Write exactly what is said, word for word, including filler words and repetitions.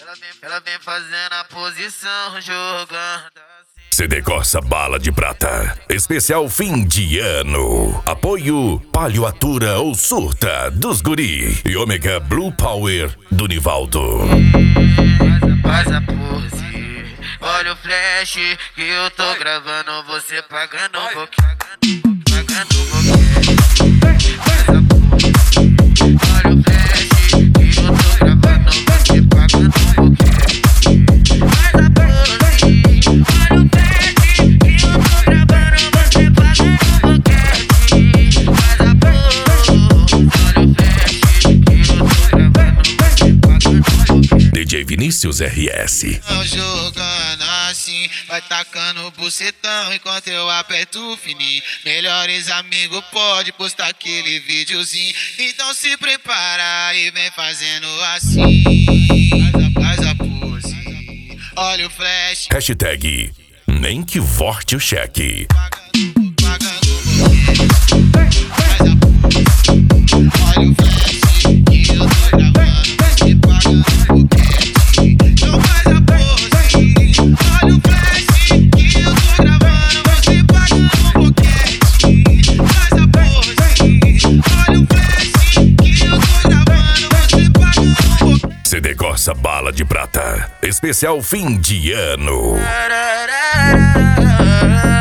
Ela vem fazendo a posição, jogando assim. C D Corsa Bala de Prata. Especial fim de ano. Apoio Palhoatura ou Surta dos Guri. E Ômega Blue Power do Nivaldo. Faz a pose. Olha o flash que eu tô gravando. Você pagando um pouquinho. Pagando um pouquinho. Faz a pose. Olha o flash que eu tô gravando. Você pagando um pouquinho. Faz a pose. Olha o flash que eu tô gravando. Você pagando um pouquinho. Faz a pose. Olha o flash que eu tô gravando. Você pagando um pouquinho. D J Vinícius R S. Jogando assim, vai tacando bucetão enquanto eu aperto o fininho. Melhores amigos pode postar aquele videozinho. Então se prepara e vem fazendo assim. Faz a, faz a pose. Olha o flash. Hashtag nem que vorte o cheque. Pagando, pagando um pouquinho. Faz a pose. Olha o flash que eu tô gravando. Você pagando um pouquinho. Então faz a pose. Olha o flash que eu tô gravando. Você pagando um boquete. Faz a pose. Olha o flash que eu tô gravando. Você pagando um boquete. C D Corsa Bala de Prata. Especial fim de ano.